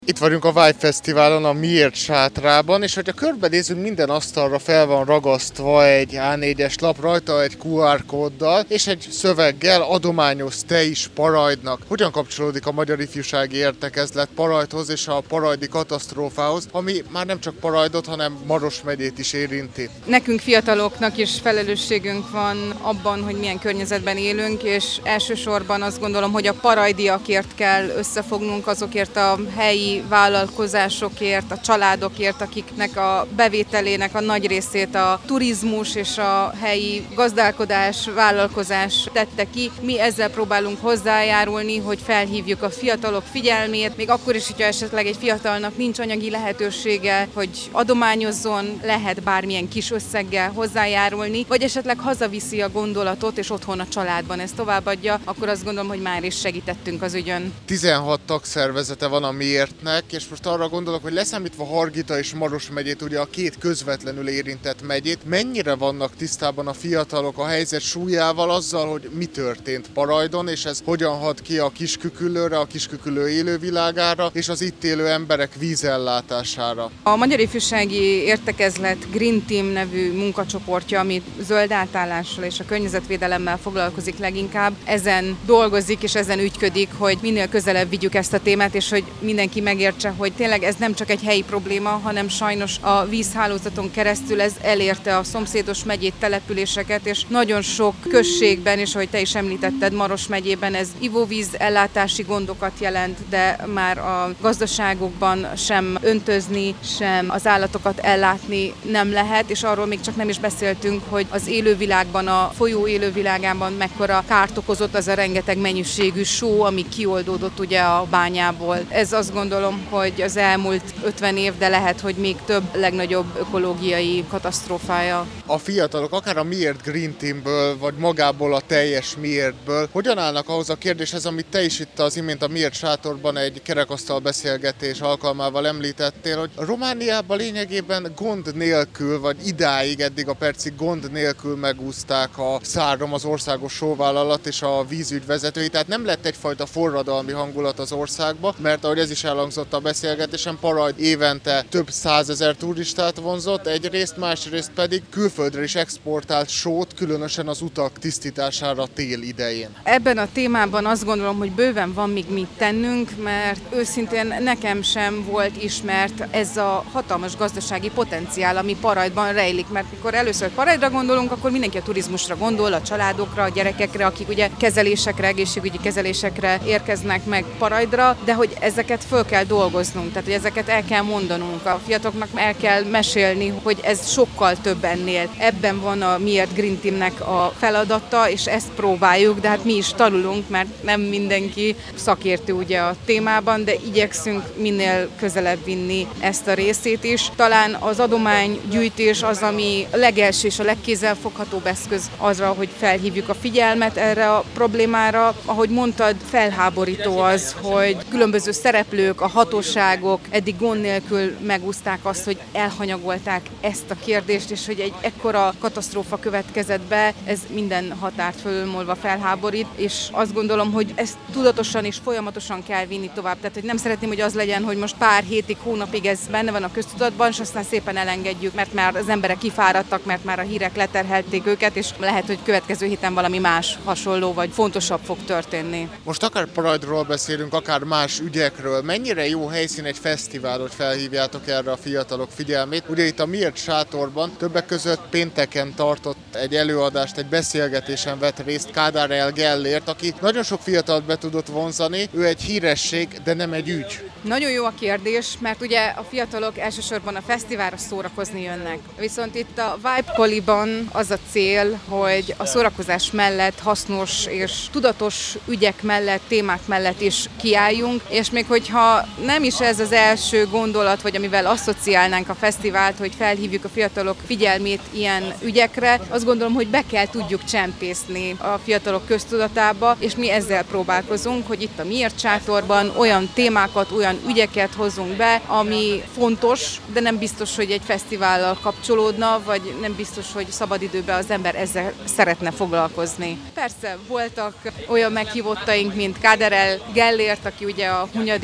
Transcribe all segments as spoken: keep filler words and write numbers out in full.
Itt vagyunk a Vibe Fesztiválon, a Miért sátrában, és hogyha körbenézünk, minden asztalra fel van ragasztva egy á négyes lap, rajta egy kú er kóddal, és egy szöveggel adományozz te is Parajdnak. Hogyan kapcsolódik a Magyar Ifjúsági Értekezlet Parajdhoz és a parajdi katasztrófához, ami már nem csak Parajdot, hanem Maros megyét is érinti? Nekünk fiataloknak is felelősségünk van abban, hogy milyen környezetben élünk, és elsősorban azt gondolom, hogy a parajdiakért kell összefognunk, azokért a helyi vállalkozásokért, a családokért, akiknek a bevételének a nagy részét a turizmus és a helyi gazdálkodás, vállalkozás tette ki. Mi ezzel próbálunk hozzájárulni, hogy felhívjuk a fiatalok figyelmét, még akkor is, hogyha esetleg egy fiatalnak nincs anyagi lehetősége, hogy adományozzon, lehet bármilyen kis összeggel hozzájárulni, vagy esetleg hazaviszi a gondolatot, és otthon a családban ezt továbbadja, akkor azt gondolom, hogy már is segítettünk az ügyön. tizenhat tagszervezete van a Miért, és most arra gondolok, hogy leszámítva Hargita és Maros megyét, ugye a két közvetlenül érintett megyét, mennyire vannak tisztában a fiatalok a helyzet súlyával, azzal, hogy mi történt Parajdon, és ez hogyan hat ki a Kis-Küküllőre, a Kis-Küküllő élővilágára, és az itt élő emberek vízellátására. A Magyar Ifjúsági Értekezlet Green Team nevű munkacsoportja, ami zöld átállással és a környezetvédelemmel foglalkozik leginkább, ezen dolgozik és ezen ügyködik, hogy minél közelebb vigyük ezt a témát, és hogy mindenki megértse, hogy tényleg ez nem csak egy helyi probléma, hanem sajnos a vízhálózaton keresztül ez elérte a szomszédos megyét, településeket, és nagyon sok községben, és ahogy te is említetted, Maros megyében ez ivóvíz ellátási gondokat jelent, de már a gazdaságokban sem öntözni, sem az állatokat ellátni nem lehet, és arról még csak nem is beszéltünk, hogy az élővilágban, a folyó élővilágában mekkora kárt okozott az a rengeteg mennyiségű só, ami kioldódott ugye a bányából. Ez azt gondolom, hogy az elmúlt ötven év, de lehet, hogy még több legnagyobb ökológiai katasztrófája. A fiatalok, akár a Miért Green Teamből, vagy magából a teljes Miértből, hogyan állnak ahhoz a kérdéshez, amit te is itt az imént a Miért sátorban egy kerekasztal beszélgetés alkalmával említettél, hogy Romániában lényegében gond nélkül, vagy idáig eddig a percig gond nélkül megúzták a Szárom, az országos sóvállalat és a vízügy vezetői, tehát nem lett egyfajta forradalmi hangulat az országba, mert ahogy ez is elhangzott a beszélgetésen, Parajd évente több százezer turistát vonzott, egyrészt, másrészt pedig külföldre is exportált sót, különösen az utak tisztítására tél idején. Ebben a témában azt gondolom, hogy bőven van még mit tennünk, mert őszintén nekem sem volt ismert ez a hatalmas gazdasági potenciál, ami Parajdban rejlik, mert mikor először Parajdra gondolunk, akkor mindenki a turizmusra gondol, a családokra, a gyerekekre, akik ugye kezelésekre, egészségügyi kezelésekre érkeznek meg Parajdra, de hogy ezeket föl kell dolgoznunk, tehát hogy ezeket el kell mondanunk, a fiataloknak el kell mesélni, hogy ez sokkal több ennél. Ebben van a Miért Green Teamnek a feladata, és ezt próbáljuk, de hát mi is tanulunk, mert nem mindenki szakértő ugye a témában, de igyekszünk minél közelebb vinni ezt a részét is. Talán az adománygyűjtés az, ami a legelső és a legkézzelfoghatóbb eszköz azra, hogy felhívjuk a figyelmet erre a problémára. Ahogy mondtad, felháborító az, hogy különböző szereplők, a hatóságok eddig gond nélkül megúszták azt, hogy elhanyagolták ezt a kérdést, és hogy egy ekkora katasztrófa következett be, ez minden határt fölülmúlva felháborít, és azt gondolom, hogy ezt tudatosan és folyamatosan kell vinni tovább. Tehát, hogy nem szeretném, hogy az legyen, hogy most pár hétig, hónapig ez benne van a köztudatban, és aztán szépen elengedjük, mert már az emberek kifáradtak, mert már a hírek leterhelték őket, és lehet, hogy következő héten valami más hasonló vagy fontosabb fog történni. Most akár Parajdról beszélünk, akár más ügyekről. Mennyire jó helyszín egy fesztivál, hogy felhívjátok erre a fiatalok figyelmét? Ugye itt a Miért sátorban többek között pénteken tartott egy előadást, egy beszélgetésen vett részt Kádár Gellért, aki nagyon sok fiatalt be tudott vonzani. Ő egy híresség, de nem egy ügy. Nagyon jó a kérdés, mert ugye a fiatalok elsősorban a fesztiválra szórakozni jönnek. Viszont itt a Vibe Koliban az a cél, hogy a szórakozás mellett hasznos és tudatos ügyek mellett, témák mellett is kiálljunk, és még hogyha nem is ez az első gondolat, vagy amivel asszociálnánk a fesztivált, hogy felhívjuk a fiatalok figyelmét ilyen ügyekre, azt gondolom, hogy be kell tudjuk csempészni a fiatalok köztudatába, és mi ezzel próbálkozunk, hogy itt a Miért sátorban olyan témákat, olyan ügyeket hozzunk be, ami fontos, de nem biztos, hogy egy fesztivállal kapcsolódna, vagy nem biztos, hogy szabadidőben az ember ezzel szeretne foglalkozni. Persze voltak olyan meghívottaink, mint Kádár Gellért, aki ugye a Hunyadi sorozat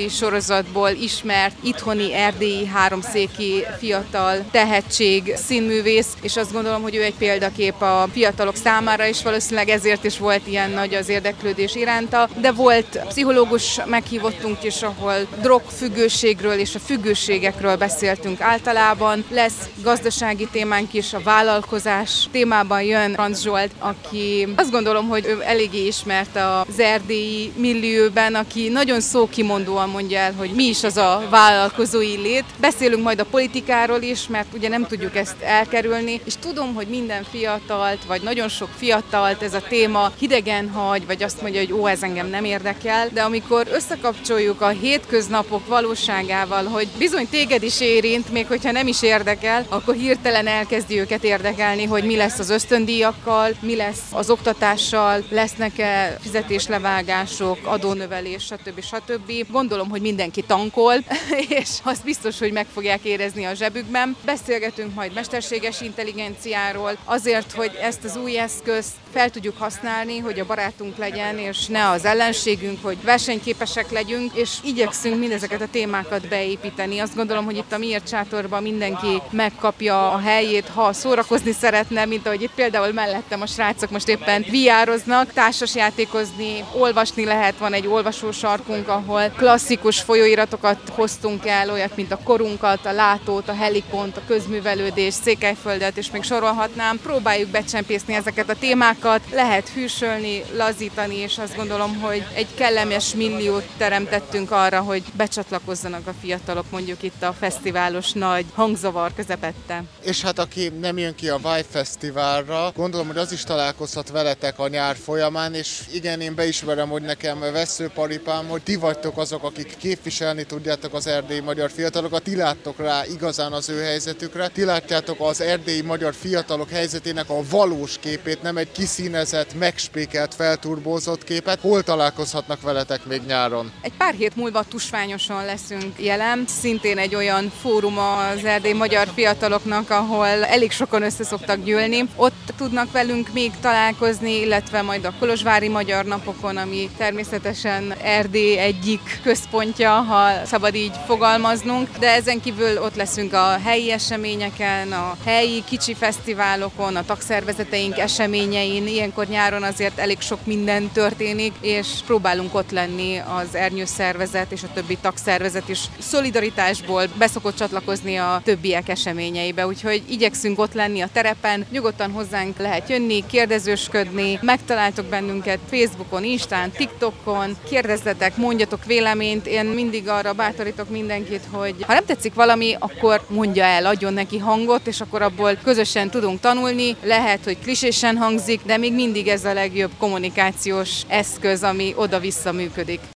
ágazatból ismert, itthoni erdélyi háromszéki fiatal tehetség, színművész, és azt gondolom, hogy ő egy példakép a fiatalok számára, és valószínűleg ezért is volt ilyen nagy az érdeklődés iránta, de volt pszichológus meghívottunk is, ahol drogfüggőségről és a függőségekről beszéltünk általában. Lesz gazdasági témánk is, a vállalkozás témában jön Franz Zsolt, aki azt gondolom, hogy ő eléggé ismert az erdélyi millióben, aki nagyon szókimondóan mondja el, hogy mi is az a vállalkozói lét. Beszélünk majd a politikáról is, mert ugye nem tudjuk ezt elkerülni, és tudom, hogy minden fiatalt, vagy nagyon sok fiatalt ez a téma hidegen hagy, vagy azt mondja, hogy ó, ez engem nem érdekel, de amikor összekapcsoljuk a hétköznapok valóságával, hogy bizony téged is érint, még hogyha nem is érdekel, akkor hirtelen elkezdi őket érdekelni, hogy mi lesz az ösztöndíjakkal, mi lesz az oktatással, lesznek-e fizetéslevágások, adónövelés, stb. stb. Gondolom, hogy mindenki tankol, és azt biztos, hogy meg fogják érezni a zsebükben. Beszélgetünk majd mesterséges intelligenciáról, azért, hogy ezt az új eszközt fel tudjuk használni, hogy a barátunk legyen, és ne az ellenségünk, hogy versenyképesek legyünk, és igyekszünk mindezeket a témákat beépíteni. Azt gondolom, hogy itt a Miért Sátorban mindenki megkapja a helyét, ha szórakozni szeretne, mint ahogy itt például mellettem a srácok most éppen vé er-oznak, társasjátékozni, olvasni lehet, van egy olvasósarkunk, ahol klasszikus folyóiratokat hoztunk el, olyat, mint a Korunkat, a Látót, a Helikont, a Közművelődés, Székelyföldet, és még sorolhatnám. Próbáljuk becsempészni ezeket a témákat, lehet hűsölni, lazítani, és azt gondolom, hogy egy kellemes milliót teremtettünk arra, hogy becsatlakozzanak a fiatalok mondjuk itt a fesztiválos nagy hangzavar közepette. És hát aki nem jön ki a Vibe Fesztiválra, gondolom, hogy az is találkozhat veletek a nyár folyamán, és igen, én beismerem, hogy nekem veszőparipám, hogy ti vagytok azok, akik képviselni tudjátok az erdélyi magyar fiatalokat, ti láttok rá igazán az ő helyzetükre, ti látjátok az erdélyi magyar fiatalok helyzetének a valós képét, nem egy kiszínezett, megspékelt, felturbózott képet. Hol találkozhatnak veletek még nyáron? Egy pár hét múlva Tusványoson leszünk jelen, szintén egy olyan fórum az erdélyi magyar fiataloknak, ahol elég sokan össze szoktak gyűlni. Ott tudnak velünk még találkozni, illetve majd a Kolozsvári Magyar Napokon, ami természetesen Erdély egyik központja, ha szabad így fogalmaznunk, de ezen kívül ott leszünk a helyi eseményeken, a helyi kicsi fesztiválokon, a tagszervezeteink eseményein. Ilyenkor nyáron azért elég sok minden történik, és próbálunk ott lenni az Ernyős szervezet és a többi tagszervezet is szolidaritásból beszokott csatlakozni a többiek eseményeibe, úgyhogy igyekszünk ott lenni a terepen, nyugodtan hozzánk lehet jönni, kérdezősködni, megtaláltok bennünket Facebookon, Instán, TikTokon, kérdezzetek, mondjatok véleményt, én mindig arra bátorítok mindenkit, hogy ha nem tetszik valami, akkor mondja el, adjon neki hangot, és akkor abból közösen tudunk tanulni, lehet, hogy klisésen hangzik, de még mindig ez a legjobb kommunikációs eszköz, ami oda-vissza működik.